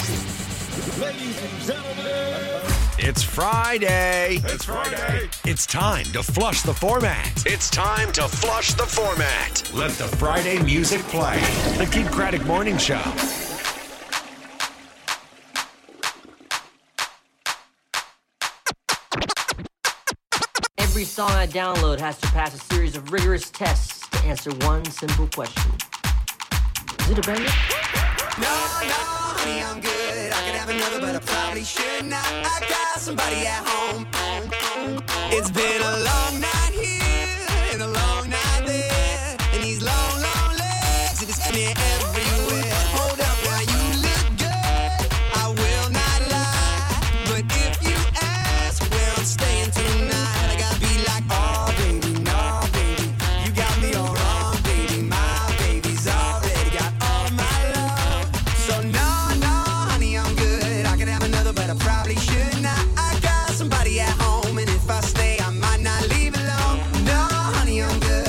Ladies and gentlemen, It's Friday. it's Friday. It's time to flush the format. It's time to flush the format. Let the Friday music play. The Keith Craddock Morning Show. Every song I download has to pass a series of rigorous tests to answer one simple question. Is it a banger? No, honey, I'm good. I could have another, but I probably should not. I got somebody at home. It's been a long night here and a long night there, and these long, long legs are just me everywhere. Hold up, now you look good. I will not lie, but if you ask where I'm staying tonight, I gotta be like, oh baby, no baby, you got me all wrong, baby. My baby's already got all my love. So no, honey, I'm good. I could have another, but I probably should not. I got somebody at home, and if I stay, I might not leave alone. No, honey, I'm good.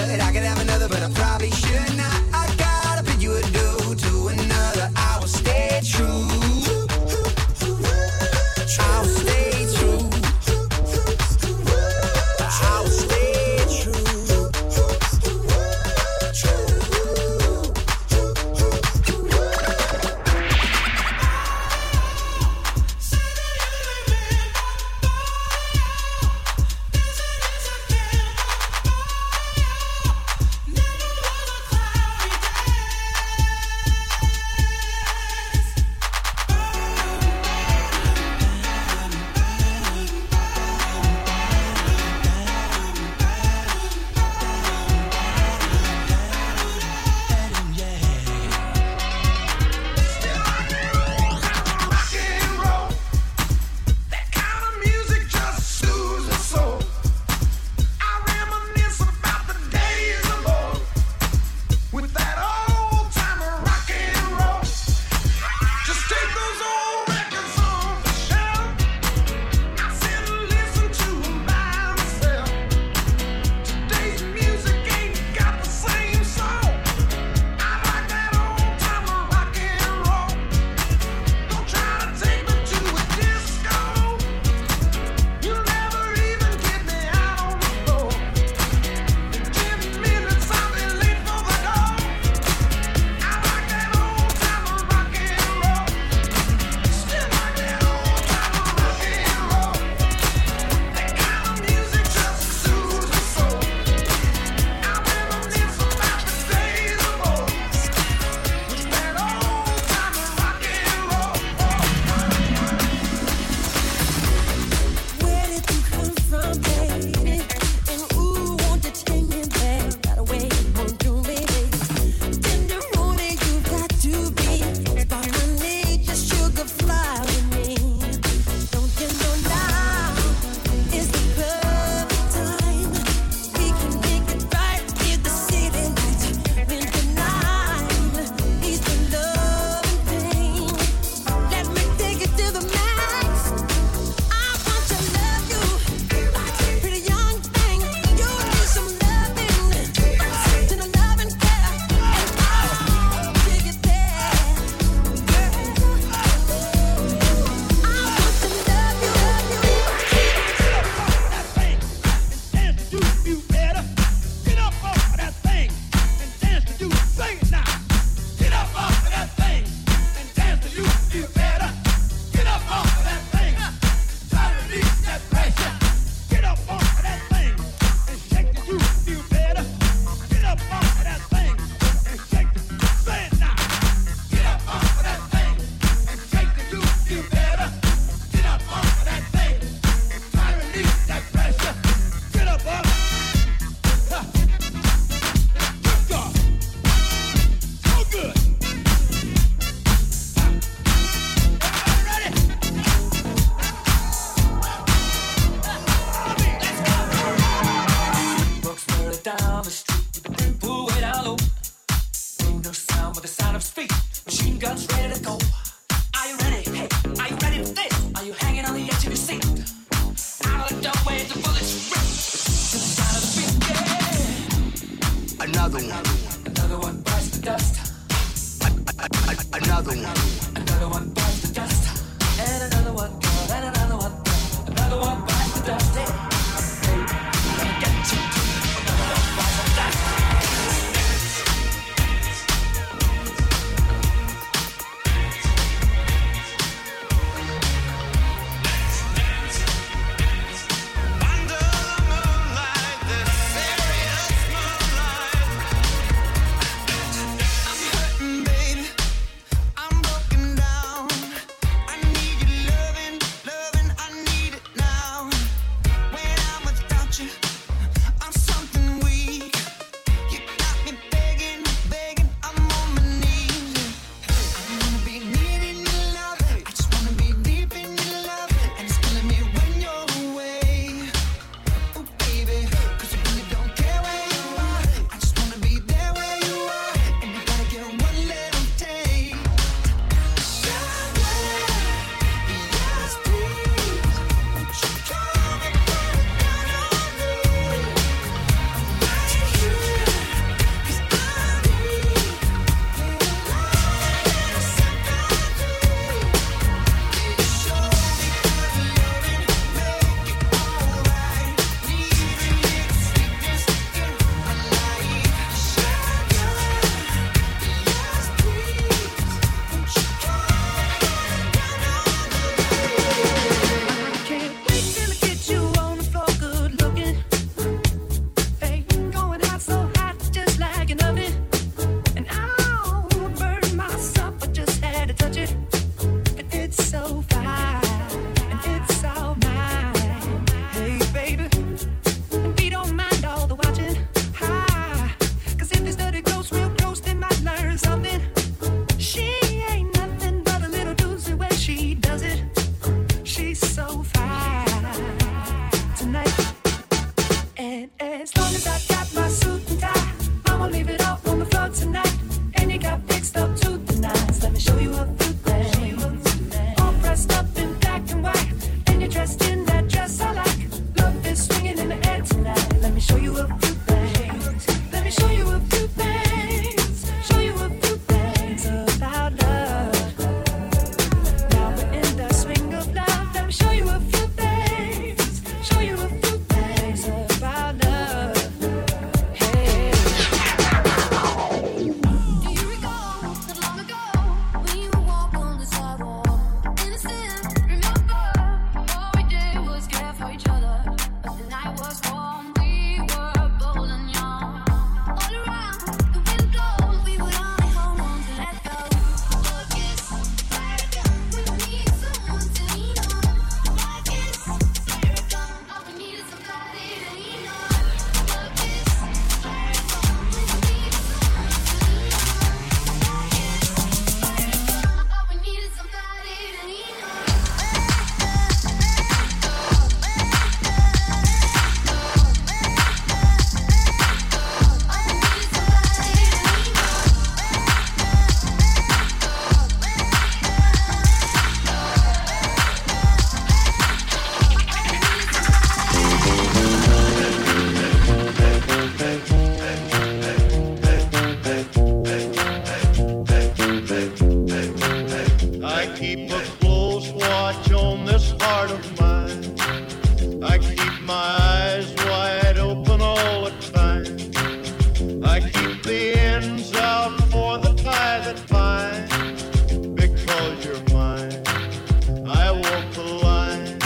keep a close watch on this heart of mine. I keep my eyes wide open all the time. I keep the ends out for the tie that binds. Because you're mine, I walk the line.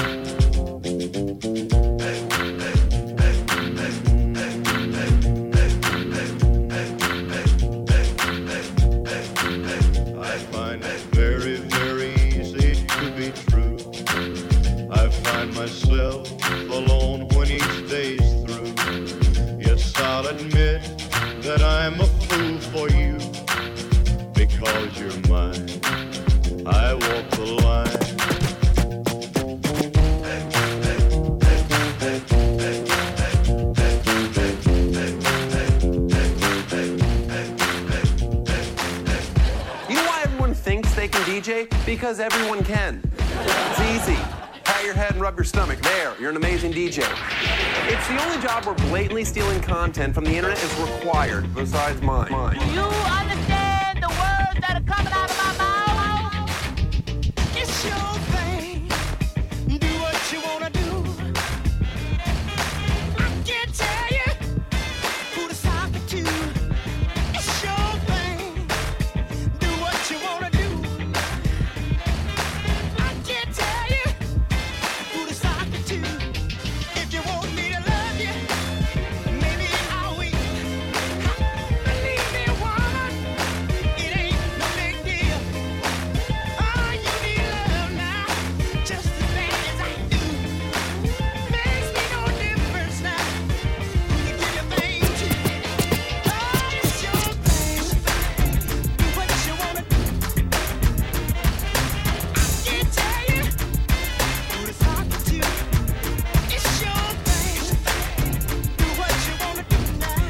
I find it very, very easy to be true. I find myself alone when each day's through. Yes, I'll admit that I'm a fool for you. Because you're mine, I walk the line. You know why everyone thinks they can DJ? Because everyone can. It's easy. Pat your head and rub your stomach. There, you're an amazing DJ. It's the only job where blatantly stealing content from the internet is required, besides mine. Do you understand the words that are coming out of my mouth? It's your thing. Do what you wanna do. I can't tell you who to sock it to. It's your thing. Do what you wanna do. I can't tell you who to sock it to. If you want me to love you, maybe I'll wait. Believe me, woman, it ain't no big deal. Oh, you need love now, just as bad as I do. Makes me no difference now who you give your thing to. Oh, it's your thing. Do what you wanna do. I can't tell you who to sock it to. It's your thing. Do what you wanna do now.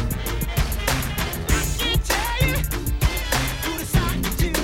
I can't tell you who to sock it to.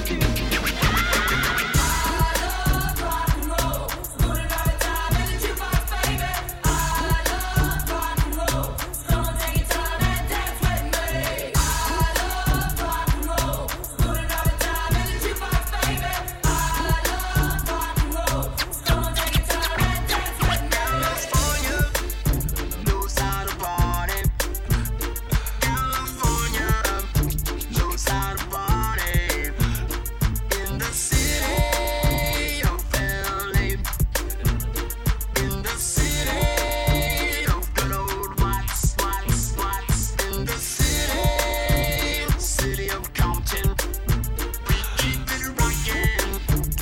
Knows how to party. California knows how to party. In the city of LA. In the city of good old Watts. In the city of Compton. We keep it rockin'.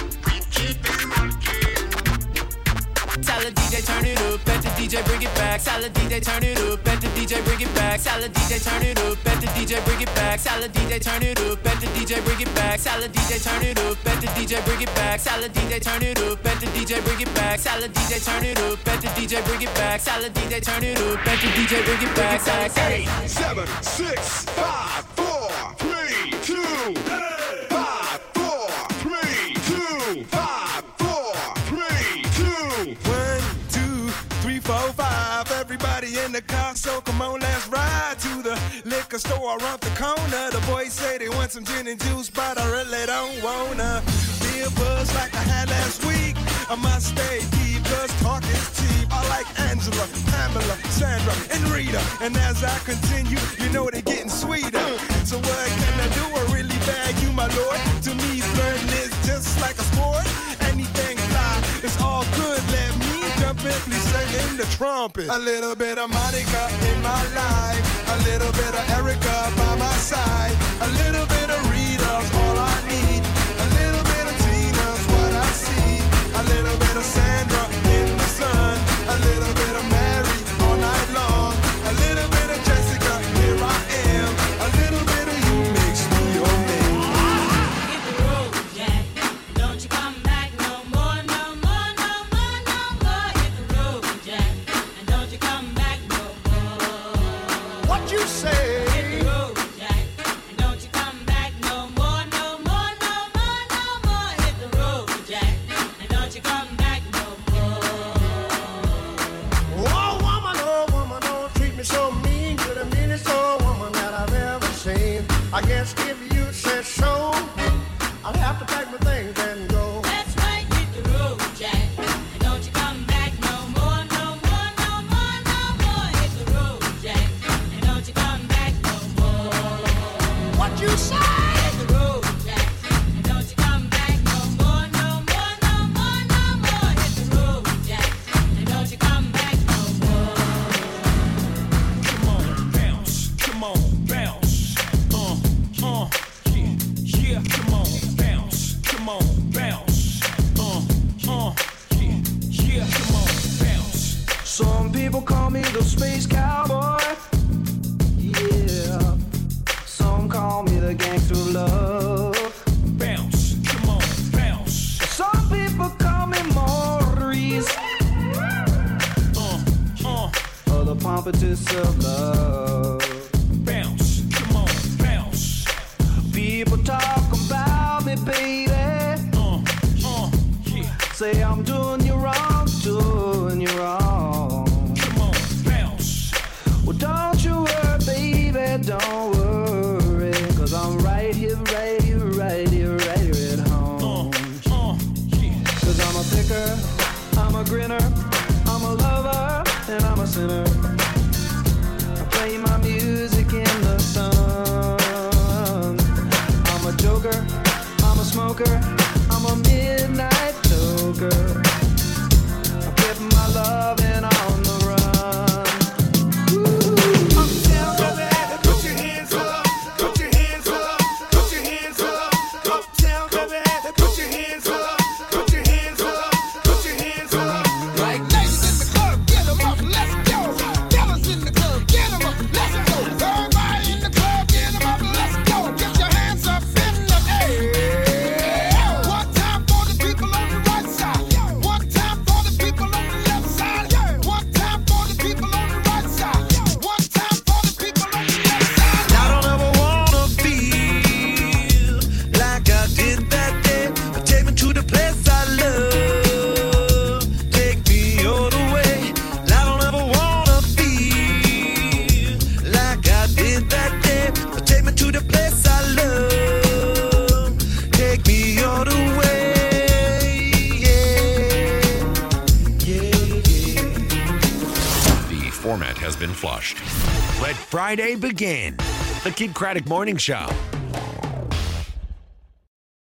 Salad DJ, turn it up, bet the DJ bring it back. Salad DJ, turn it up, bet the DJ bring it back. Salad DJ, turn it up, bet the DJ bring it back. Salad DJ, turn it up, bet the DJ bring it back. Salad DJ, turn it up, bet the DJ bring it back. Salad DJ, turn it up, bet the DJ bring it back. Salad DJ, turn it up, bet the DJ bring it back. Salad DJ, turn it up, bet the DJ bring it back. 8, 7, 6, 5, 4, 3, 2. 5, 4, 3, 2. 5, 4, 3, 2. 1, 2, 3, 4, 5. Everybody in the car, so come on, let's ride to the liquor store around the corner. The boys say they want some gin and juice, but I really don't wanna be a buzz like I had last week. I must stay deep, cause talk is cheap. I like Angela, Pamela, Sandra, and Rita. And as I continue, you know they're getting sweeter. So what can I do? I really bag you, my lord. To me, flirting is just like a sport. Anything fly, it's all good. Let me jump in, please sing in the trumpet. A little bit of Monica in my life. A little bit of Erica by my side. A little bit of Rita's all I need. A little bit of Tina's what I see. A little bit of Sandra in the sun. A little bit of Mary all night long. A little bit of Jessica, here I am. A little bit of you makes me your man. Hit the road, Jack. Don't you come back no more, no more, no more, no more. Hit the road, Jack. And don't you come back no more. What you say? Hit the road, Jack. And don't you come back space cowboy. Yeah, some call me the gangster of love. Bounce, come on, bounce. Some people call me Maurice. Or the pompatus of love. Bounce, come on, bounce. People talk about me, baby. Yeah. Say I'm doing you wrong, doing you wrong. Come on, bounce. Well, don't you worry, baby, don't worry. Cause I'm right here, right here, right here, right here at home. Yeah. Cause I'm a picker, I'm a grinner, I'm a lover, and I'm a sinner. I play my music in the sun. I'm a joker, I'm a smoker, I'm a midnight toker. I put my loving on the run. Uptown, baby, put your hands up, put your hands up, put your hands up. Uptown, baby, put your hands up, put your hands up, put your hands up. Like ladies in the club, get 'em up, let's go. Fellas in the club, get 'em up, let's go. Everybody in the club, get 'em up, let's go. Get your hands up in the air. One time for the people on the right side. One time for the people on the left side. One time for the people on the right side. One time for the people on the left side. I don't ever wanna feel like I did that day. Take me to the place I love. Take me all the way. I don't ever wanna feel like I did that day. Take me to the place I love. Take me all the way. Yeah. The format has been flushed. Let Friday begin. The Kid Craddock Morning Show.